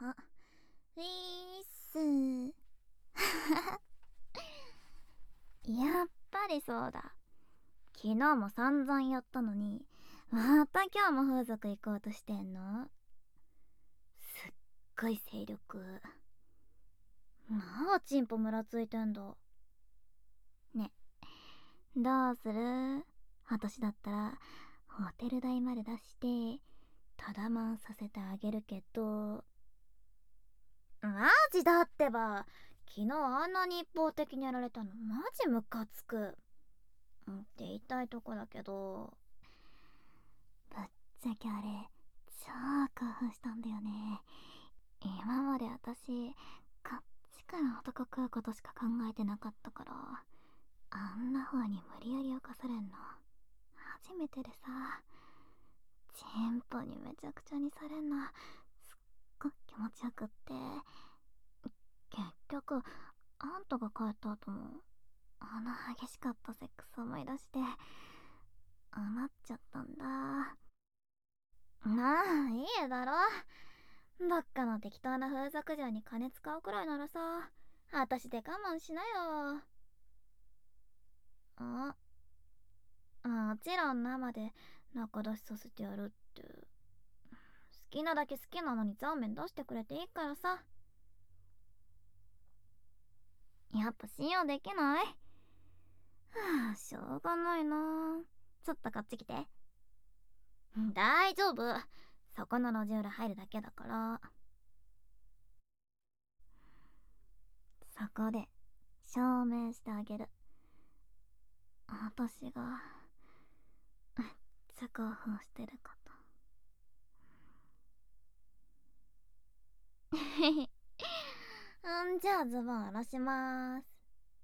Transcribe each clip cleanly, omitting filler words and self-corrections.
はウィースやっぱりそうだ。昨日も散々やったのに、また今日も風俗行こうとしてんの？すっごい勢力。まあチンポムラついてんだ。ね、どうする？私だったらホテル代まで出してただまんさせてあげるけど。マジだってば、昨日あんなに一方的にやられたのマジムカつくって言いたいとこだけど、ぶっちゃけあれ超興奮したんだよね。今まで私こっちから男食うことしか考えてなかったから、あんな風に無理やり犯されんの初めてでさ、チンポにめちゃくちゃにされんのすっごい気持ちよくって、結局あんたが帰った後もあの激しかったセックス思い出して余っちゃったんだ。なあ、いいだろ。どっかの適当な風俗嬢に金使うくらいならさ、私で我慢しなよ。あ、もちろん生で仲出しさせてやるって。好きなだけ好きなのにザーメン出してくれていいからさ。やっぱ信用できない？はあ、しょうがないな。ちょっとこっち来て。大丈夫。そこの路地裏入るだけだから。そこで証明してあげる。私がめっちゃ興奮してること。じゃあズボン下ろしまーす。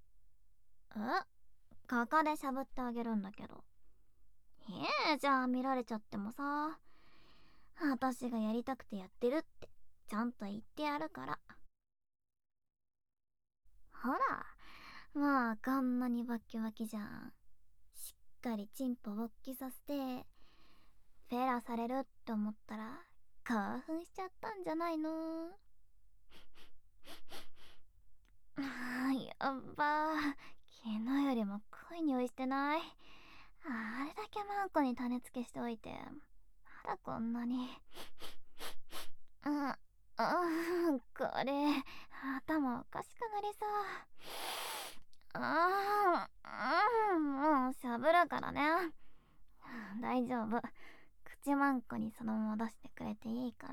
ここでしゃぶってあげるんだけど。じゃあ見られちゃってもさ、私がやりたくてやってるってちゃんと言ってやるから。ほら、まあこんなにバッキバキじゃん。しっかりチンポ勃起させてフェラされるって思ったら興奮しちゃったんじゃないの？やっば、昨日よりも濃い匂いしてない？あれだけマンコに種付けしておいてまだこんなに。これ頭おかしくなりそう。もうしゃぶるからね。大丈夫、口マンコにそのまま出してくれていいから。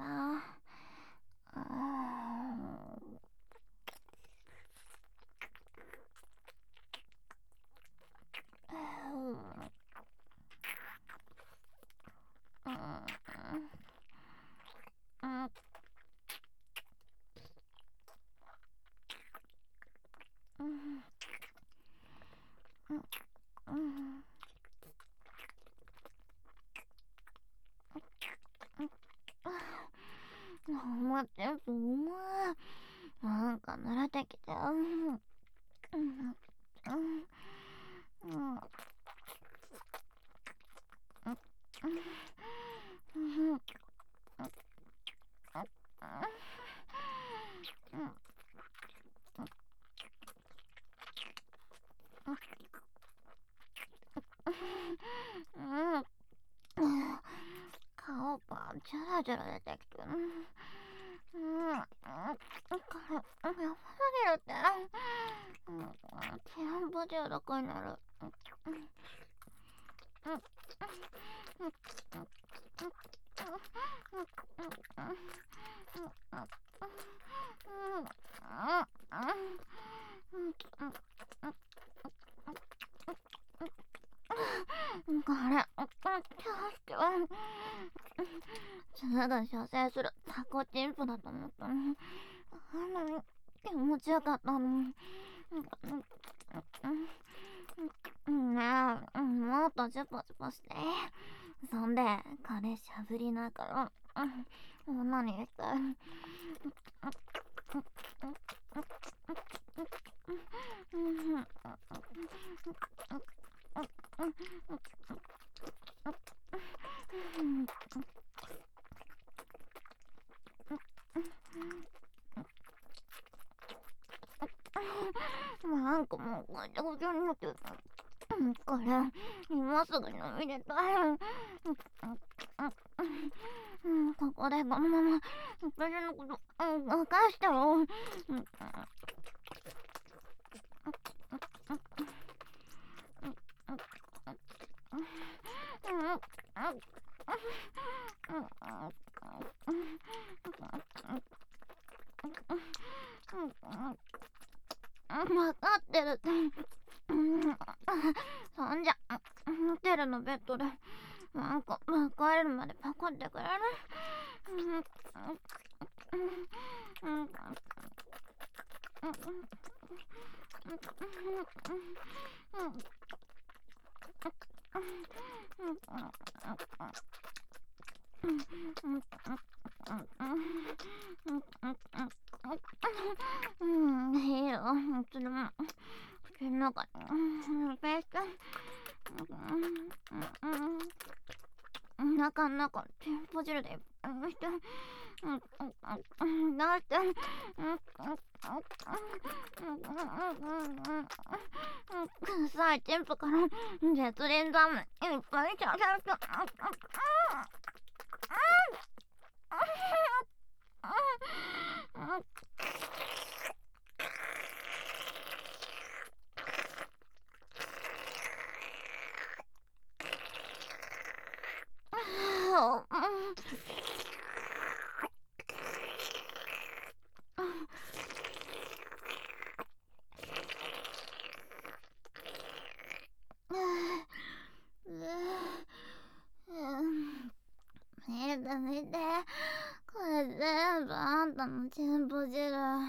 待って、うまい。なんか慣れてきて。顔がジャラジャラ出てきて。これ、やばすぎるって。チンポ中毒になる。これ、気をつけ。すぐ射精するタコチンポだと思ったのに、あんなに気持ちよかったのに。ねえ、もっとチュポチュポして。そんでこれしゃぶりながら女にして。 なんかもうぐちゃぐちゃになってる。これ今すぐ飲みれたい。ここでこのまま私のこと任してよ。分かってるって。そんじゃホテルのベッドでなんか帰るまでパコってくれる？いいよ、いつでも口の中に入れて。お腹の中チンポ汁でいっぱいにして出して臭いチンポから絶倫ザムいっぱいちゃちゃちゃ。見て、これ全部あんたのチンポ汁。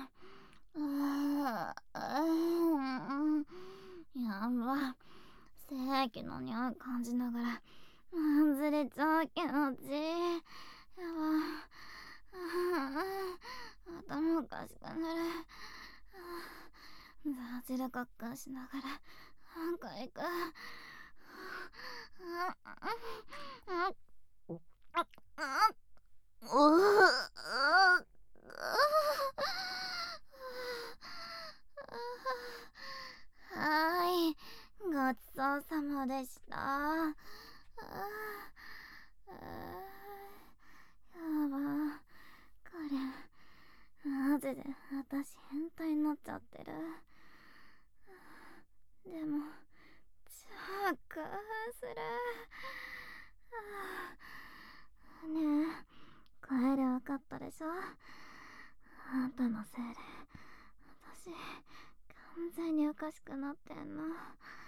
やば、精液の匂い感じながらずれちゃう気持ちいい。やば、頭おかしくなる。ザージルカッカーしながらなんか行く。はい、ごちそうさまでした。やば、これマジで私変態になっちゃってる。でも超興奮する。ねえ、声で分かったでしょ。あんたのせいで私完全におかしくなってんの。